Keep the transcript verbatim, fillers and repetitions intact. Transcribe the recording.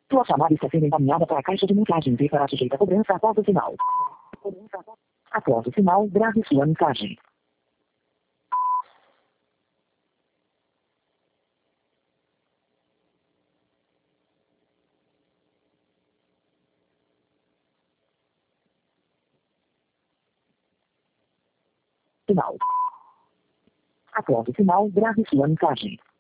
Sua chamada está sendo encaminhada para a caixa de mensagens e será sujeita a cobrança após o sinal. Após o sinal, grave sua mensagem. Sinal. Após o sinal, grave sua mensagem.